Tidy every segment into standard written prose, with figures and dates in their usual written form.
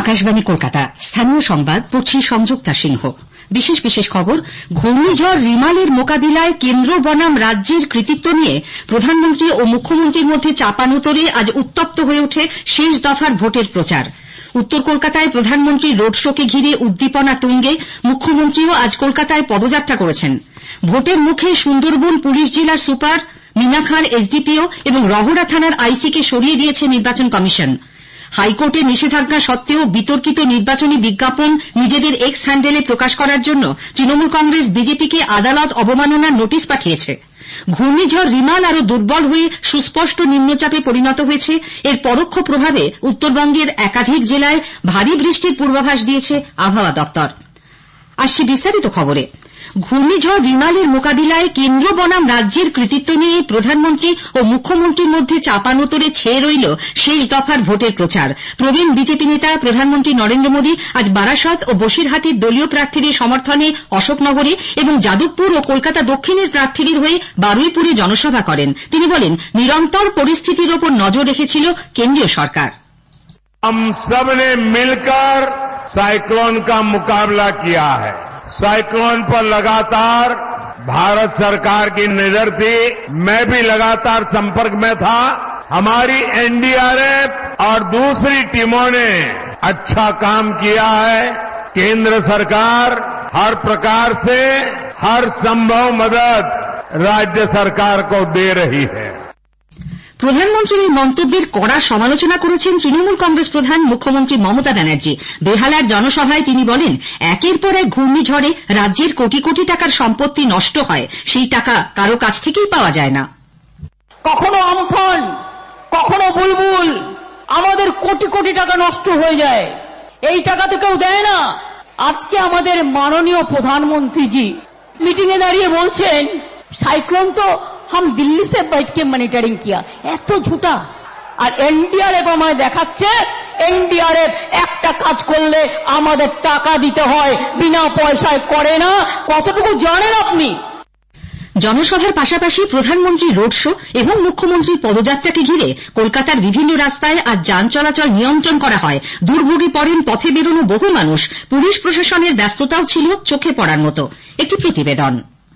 আকাশবাণী কলকাতা, স্থানীয় সংবাদ পড়ছি সংযুক্তা সিংহ। বিশেষ খবর, ঘূর্ণিঝড় রিমালের মোকাবিলায় কেন্দ্র বনাম রাজ্যের কৃতিত্ব নিয়ে প্রধানমন্ত্রী ও মুখ্যমন্ত্রীর মধ্যে চাপানোতরে আজ উত্তপ্ত হয়ে ওঠে শেষ দফার ভোটের প্রচার। উত্তর কলকাতায় প্রধানমন্ত্রীর রোড শোকে ঘিরে উদ্দীপনা তুঙ্গে। মুখ্যমন্ত্রীও আজ কলকাতায় পদযাত্রা করেছেন। ভোটের মুখে সুন্দরবন পুলিশ জেলার সুপার, মিনাখার এসডিপিও এবং রহড়া থানার আইসিকে সরিয়ে দিয়েছে নির্বাচন কমিশন। হাইকোর্টের নিষেধাজ্ঞা সত্ত্বেও বিতর্কিত নির্বাচনী বিজ্ঞাপন নিজেদের এক্স হ্যান্ডেলে প্রকাশ করার জন্য তৃণমূল কংগ্রেস বিজেপিকে আদালত অবমাননার নোটিশ পাঠিয়েছে। ঘূর্ণিঝড় রিমাল আরো দুর্বল হয়ে সুস্পষ্ট নিম্নচাপে পরিণত হয়েছে। এর পরোক্ষ প্রভাবে উত্তরবঙ্গের একাধিক জেলায় ভারী বৃষ্টির পূর্বাভাস দিয়েছে আবহাওয়া দপ্তর। আসছে বিস্তারিত খবরে। ঘূর্ণিঝড় রিমালের মোকাবিলায় কেন্দ্র বনাম রাজ্যের কৃতিত্ব নিয়ে প্রধানমন্ত্রী ও মুখ্যমন্ত্রীর মধ্যে চাপানোতরে ছেয়ে রইল শেষ দফার ভোটের প্রচার। প্রবীণ বিজেপি নেতা প্রধানমন্ত্রী নরেন্দ্র মোদী আজ বারাসত ও বসিরহাটের দলীয় প্রার্থীদের সমর্থনে অশোকনগরে এবং যাদবপুর ও কলকাতা দক্ষিণের প্রার্থীদের হয়ে বারুইপুরে জনসভা করেন। তিনি বলেন, নিরন্তর পরিস্থিতির ওপর নজর রেখেছিল কেন্দ্রীয় সরকার। हम सब ने मिलकर साइक्लोन का मुकाबला किया है। साइक्लोन पर लगातार भारत सरकार की नजर थी। मैं भी लगातार संपर्क में था। हमारी एनडीआरएफ और दूसरी टीमों ने अच्छा काम किया है। केंद्र सरकार हर प्रकार से हर संभव मदद राज्य सरकार को दे रही है। প্রধানমন্ত্রীর এই মন্তব্যের কড়া সমালোচনা করেছেন তৃণমূল কংগ্রেস প্রধান মুখ্যমন্ত্রী মমতা ব্যানার্জি। বেহালার জনসভায় তিনি বলেন, একের পর এক ঘূর্ণিঝড়ে রাজ্যের কোটি কোটি টাকার সম্পত্তি নষ্ট হয়, সেই টাকা কারো কাছ থেকেই পাওয়া যায় না। কখনো আমফান, কখনো বুলবুল, আমাদের কোটি কোটি টাকা নষ্ট হয়ে যায়, এই টাকা তো কেউ দেয় না। আজকে আমাদের মাননীয় প্রধানমন্ত্রীজি মিটিং এ দাঁড়িয়ে বলছেন, সাইক্লোন তো हम दिल्ली से बैठ के मॉनिटरिंग किया। এত ঝুটা। আর এনডিআরএফ আমায় দেখাচ্ছে, এনডিআরএফ একটা কাজ করলে আমাদের টাকা দিতে হয়, বিনা পয়সায় করে না। কতটুকু জানেন আপনি? জনসভার পাশাপাশি প্রধানমন্ত্রী রোড শো এবং মুখ্যমন্ত্রীর পদযাত্রাকে ঘিরে কলকাতার বিভিন্ন রাস্তায় আজ যান চলাচল নিয়ন্ত্রণ করা হয়। দুর্ভোগে পড়েন পথে বেরোনো বহু মানুষ। পুলিশ প্রশাসনের ব্যস্ততাও ছিল চোখে পড়ার মতো। একটি প্রতিবেদন।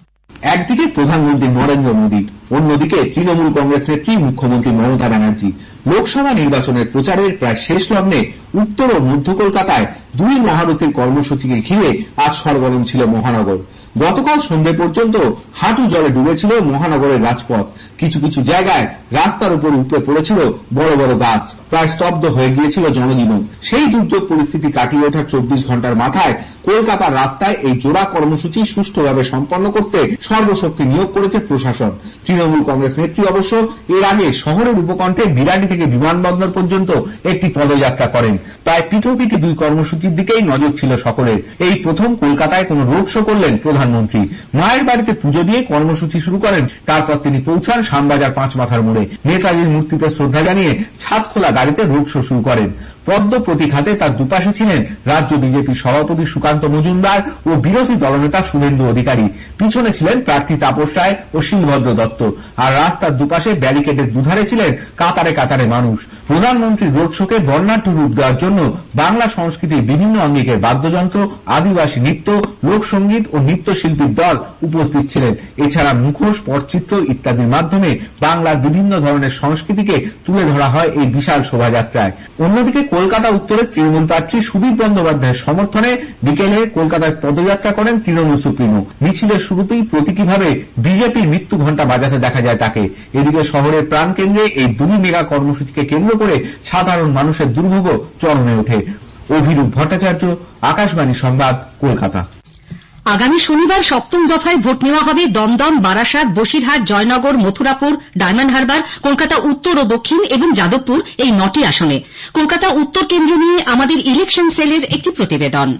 একদিকে প্রধানমন্ত্রী নরেন্দ্র মোদী, অন্যদিকে তৃণমূল কংগ্রেস নেত্রী মুখ্যমন্ত্রী মমতা ব্যানার্জি। লোকসভা নির্বাচনের প্রচারের প্রায় শেষ লগ্নে উত্তর ও মধ্য কলকাতায় দুই মহারথীর কর্মসূচিকে ঘিরে আজ সরগরম ছিল মহানগর। গতকাল সন্ধ্যে পর্যন্ত হাঁটু জলে ডুবেছিল মহানগরের রাজপথ। কিছু কিছু জায়গায় রাস্তার উপর উপড়ে পড়েছিল বড় বড় গাছ। প্রায় স্তব্ধ হয়ে গিয়েছিল জনজীবন। সেই দুর্যোগ পরিস্থিতি কাটিয়ে ওঠা 24 ঘন্টার মাথায় কলকাতার রাস্তায় এই জোড়া কর্মসূচি সুষ্ঠুভাবে সম্পন্ন করতে সর্বশক্তি নিয়োগ করেছে প্রশাসন। তৃণমূল কংগ্রেস নেত্রী অবশ্য এর আগে শহরের উপকণ্ঠে বিরাটি থেকে বিমানবন্দর পর্যন্ত একটি পদযাত্রা করেন। প্রায় পিঠোপিঠি দুই কর্মসূচির দিকেই নজর ছিল সকলের। এই প্রথম কলকাতায় কোনো রোড শো করলেন প্রধানমন্ত্রী। মায়ের বাড়িতে পুজো দিয়ে কর্মসূচি শুরু করেন। তারপর তিনি পৌঁছান শ্যামবাজার 5 মাথার মোড়ে। নেতাজির মূর্তিতে শ্রদ্ধা জানিয়ে ছাদ খোলা গাড়িতে রোড শো শুরু করেন। পদ্ম প্রতীক-হাতে তার দুপাশে ছিলেন রাজ্য বিজেপি সভাপতি সুকান্ত মজুমদার ও বিরোধী দলনেতা শুভেন্দু অধিকারী। পিছনে ছিলেন প্রার্থী তাপস রায় ও শিলভদ্র দত্ত। আর রাস্তার দুপাশে ব্যারিকেডের দুধারে ছিলেন কাতারে কাতারে মানুষ। প্রধানমন্ত্রীর রোড শোকে বর্ণাঢ্য রূপ দেওয়ার জন্য বাংলা সংস্কৃতির বিভিন্ন অঙ্গিকের বাদ্যযন্ত্র, আদিবাসী নৃত্য, লোকসঙ্গীত ও নৃত্যশিল্পীর দল উপস্থিত ছিলেন। এছাড়া মুখোশ, পটচিত্র ইত্যাদির মাধ্যমে বাংলার বিভিন্ন ধরনের সংস্কৃতিকে তুলে ধরা হয় এই বিশাল শোভাযাত্রায়। অন্যদিকে কলকাতা উত্তরের তৃণমূল প্রার্থী সুদীপ বন্দ্যোপাধ্যায়ের সমর্থনে বিকেলে কলকাতায় পদযাত্রা করেন তৃণমূল সুপ্রিমো। মিছিলের শুরুতেই প্রতীকীভাবে বিজেপির মৃত্যু ঘণ্টা বাজাতে দেখা যায় তাকে। এদিকে শহরের প্রাণকেন্দ্রে এই দুই মেগা কর্মসূচিকে কেন্দ্র করে সাধারণ মানুষের দুর্ভোগ চরমে ওঠে। অভিরূপ ভট্টাচার্য, আকাশবাণী সংবাদ, কলকাতা। আগামী শনিবার 7ম দফায় ভোট নেওয়া হবে দমদম, বারাসাত, বসিরহাট, জয়নগর, মথুরাপুর, ডায়মন্ড হারবার, কলকাতা উত্তর ও দক্ষিণ এবং যাদবপুর, এই 9টি আসনে। কলকাতা উত্তর কেন্দ্র নিয়ে আমাদের ইলেকশন সেলের একটি প্রতিবেদন।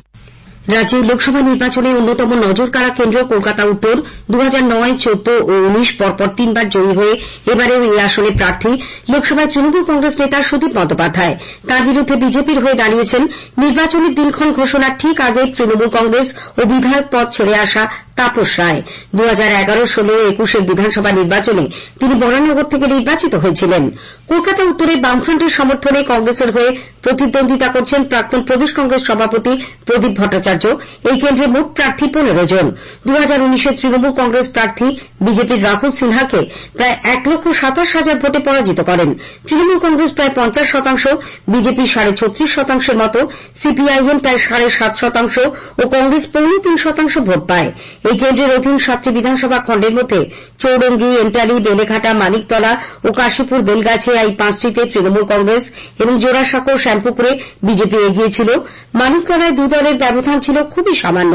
রাজ্যের লোকসভা নির্বাচনে অন্যতম নজরকাড়া কেন্দ্র কলকাতা উত্তর। 2009, 14 ও 19 পরপর 3 বার জয়ী হয়ে এবারেও এই আসনে প্রার্থী লোকসভায় তৃণমূল কংগ্রেস নেতা সুদীপ বন্দ্যোপাধ্যায়। তার বিরুদ্ধে বিজেপির হয়ে দাঁড়িয়েছেন নির্বাচনের দিনক্ষণ ঘোষণার ঠিক আগে তৃণমূল কংগ্রেস ও বিধায়ক পদ ছেড়ে আসা তাপস রায়। 2011, 16, 21 বিধানসভা নির্বাচনে তিনি বরানগর থেকে নির্বাচিত হয়েছিলেন। কলকাতা উত্তরে বামফ্রন্টের সমর্থনে কংগ্রেসের হয়ে প্রতিদ্বন্দ্বিতা করছেন প্রাক্তন প্রদেশ কংগ্রেস সভাপতি প্রদীপ ভট্টাচার্য। এই কেন্দ্রে মোট প্রার্থী 15 জন। 2019 তৃণমূল কংগ্রেস প্রার্থী বিজেপির রাহুল সিনহাকে প্রায় 1,27,000 ভোটে পরাজিত করেন। তৃণমূল কংগ্রেস প্রায় 50%, বিজেপি 36.5% মতো, সিপিআইএম প্রায় 7.5% ও কংগ্রেস 3.25% ভোট পায়। এই কেন্দ্রের অধীন 7টি বিধানসভা খণ্ডের মধ্যে চৌরঙ্গি, এন্টালি, বেলেঘাটা, মানিকতলা ও কাশীপুর বেলগাছিয়া এই 5টিতে তৃণমূল কংগ্রেস এবং জোড়াসাঁকো, শ্যামপুকুরে বিজেপি এগিয়ে ছিল। মানিকতলায় 2 দলের ব্যবধান ছিল খুবই সামান্য।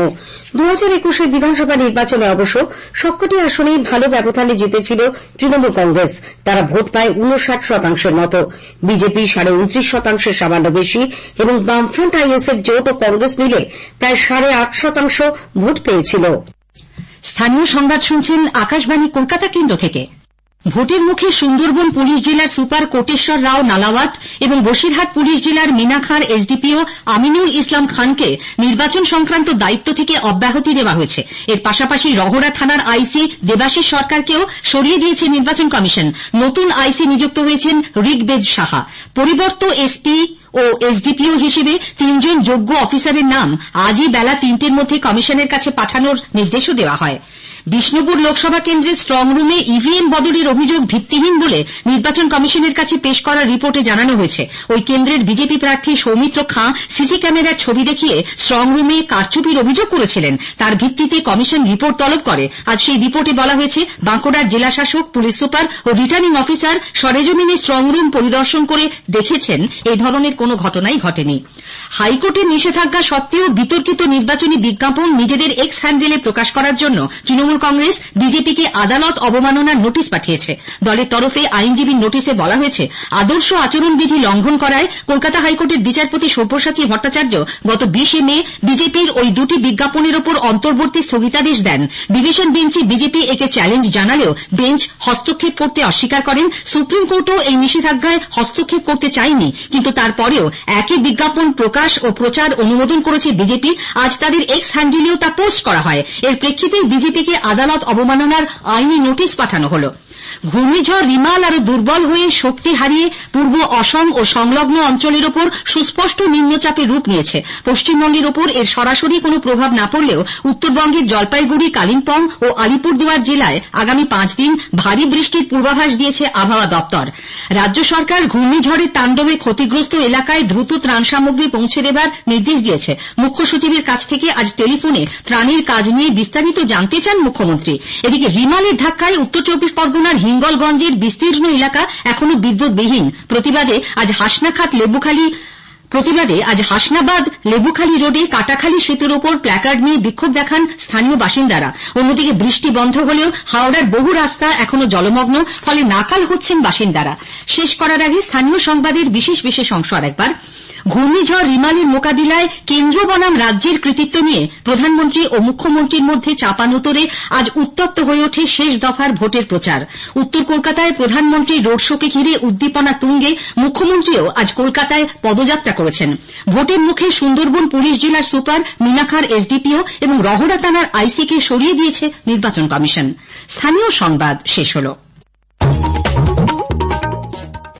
2021 বিধানসভা নির্বাচনে অবশ্য সবকটি আসনেই ভালো ব্যবধানে জিতেছিল তৃণমূল কংগ্রেস। তারা ভোট পায় 59% মতো। বিজেপি 29.5% সামান্য বেশি এবং বামফ্রন্ট আইএসএফ জোট ও কংগ্রেস মিলে প্রায় 8.5% ভোট পেয়েছিল। স্থানীয় সংবাদ শুনছেন আকাশবাণী কলকাতা কেন্দ্র থেকে। ভোটের মুখে সুন্দরবন পুলিশ জেলার সুপার কোটেশ্বর রাও নালাওয়াত এবং বসিরহাট পুলিশ জেলার মিনাখার এসডিপিও আমিনুল ইসলাম খানকে নির্বাচন সংক্রান্ত দায়িত্ব থেকে অব্যাহতি দেওয়া হয়েছে। এর পাশাপাশি রহড়া থানার আইসি দেবাশিস সরকারকেও সরিয়ে দিয়েছে নির্বাচন কমিশন। নতুন আইসি নিযুক্ত হয়েছেন ঋগ্বেদ সাহা। পরিবর্ত এসপি ও এসডিপিও হিসেবে 3 জন যোগ্য অফিসারের নাম আজই বেলা 3টের মধ্যে কমিশনের কাছে পাঠানোর নির্দেশও দেওয়া হয়। বিষ্ণুপুর লোকসভা কেন্দ্রের স্ট্রং রুমে ইভিএম বদলের অভিযোগ ভিত্তিহীন বলে নির্বাচন কমিশনের কাছে পেশ করা রিপোর্টে জানানো হয়েছে। ওই কেন্দ্রের বিজেপি প্রার্থী সৌমিত্র খাঁ সিসি ক্যামেরার ছবি দেখিয়ে স্ট্রং রুমে কারচুপির অভিযোগ করেছিলেন। তার ভিত্তিতে কমিশন রিপোর্ট তলব করে। আজ সেই রিপোর্টে বলা হয়েছে, বাঁকুড়ার জেলাশাসক, পুলিশ সুপার ও রিটার্নিং অফিসার সরেজমিনে স্ট্রং রুম পরিদর্শন করে দেখেছেন এই ধরনের কোনো ঘটনাই ঘটেনি। হাইকোর্টের নিষেধাজ্ঞা সত্ত্বেও বিতর্কিত নির্বাচনী বিজ্ঞাপন নিজেদের এক্স হ্যান্ডেলে প্রকাশ করার জন্য তৃণমূল কংগ্রেস বিজেপিকে আদালত অবমাননার নোটিশ পাঠিয়েছে। দলের তরফে আইনজীবীর নোটিশে বলা হয়েছে, আদর্শ আচরণবিধি লঙ্ঘন করায় কলকাতা হাইকোর্টের বিচারপতি সব্যসাচী ভট্টাচার্য গত 20 মে বিজেপির ওই 2টি বিজ্ঞাপনের ওপর অন্তর্বর্তী স্থগিতাদেশ দেন। ডিভিশন বেঞ্চে বিজেপি একে চ্যালেঞ্জ জানালেও বেঞ্চ হস্তক্ষেপ করতে অস্বীকার করেন। সুপ্রিম কোর্টও এই নিষেধাজ্ঞায় হস্তক্ষেপ করতে চায়নি, কিন্তু তারপরেও একই বিজ্ঞাপন প্রকাশ ও প্রচার অনুমোদন করেছে বিজেপি। আজ তাদের এক্স হ্যান্ডেলেও তা পোস্ট করা হয়। এর প্রেক্ষিতে বিজেপিকে আদালত অবমাননার আইনি নোটিশ পাঠানো হল। ঘূর্ণিঝড় রিমাল আরো দুর্বল হয়ে শক্তি হারিয়ে পূর্ব অসম ও সংলগ্ন অঞ্চলের ওপর সুস্পষ্ট নিম্নচাপের রূপ নিয়েছে। পশ্চিমবঙ্গের ওপর এর সরাসরি কোনো প্রভাব না পড়লেও উত্তরবঙ্গের জলপাইগুড়ি, কালিম্পং ও আলিপুরদুয়ার জেলায় আগামী 5 দিন ভারী বৃষ্টির পূর্বাভাস দিয়েছে আবহাওয়া দপ্তর। রাজ্য সরকার ঘূর্ণিঝড়ের তাণ্ডবে ক্ষতিগ্রস্ত এলাকায় দ্রুত ত্রাণ সামগ্রী পৌঁছে দেবার নির্দেশ দিয়েছে। মুখ্য সচিবের কাছ থেকে আজ টেলিফোনে ত্রাণের কাজ নিয়ে বিস্তারিত জানতে চান মুখ্যমন্ত্রী। এদিকে রিমালের ধাক্কায় উত্তর 24 পরগনার হিঙ্গলগঞ্জের বিস্তীর্ণ এলাকা এখনো বিদ্যুৎবিহীন। প্রতিবাদে আজ হাসনাবাদ লেবুখালী রোডে কাটাখালী সেতুর ওপর প্ল্যাকার্ড নিয়ে বিক্ষোভ দেখান স্থানীয় বাসিন্দারা। অন্যদিকে বৃষ্টি বন্ধ হলেও হাওড়ার বহু রাস্তা এখনো জলমগ্ন, ফলে নাকাল হচ্ছেন বাসিন্দারা। শেষ করার আগে স্থানীয় সংবাদের বিশেষ অংশ আরেকবার। ঘূর্ণিঝড় রিমালের মোকাবিলায় কেন্দ্র বনাম রাজ্যের কৃতিত্ব নিয়ে প্রধানমন্ত্রী ও মুখ্যমন্ত্রীর মধ্যে চাপানউতোরে আজ উত্তপ্ত হয়ে ওঠে শেষ দফার ভোটের প্রচার। উত্তর কলকাতায় প্রধানমন্ত্রীর রোড শোকে ঘিরে উদ্দীপনা তুঙ্গে মুখ্যমন্ত্রীও আজ কলকাতায় পদযাত্রা করেছেন। ভোটের মুখে সুন্দরবন পুলিশ জেলার সুপার, মিনাখার এসডিপিও এবং রহড়া থানার আইসিকে সরিয়ে দিয়েছে নির্বাচন কমিশন। স্থানীয় সংবাদ শেষ হল।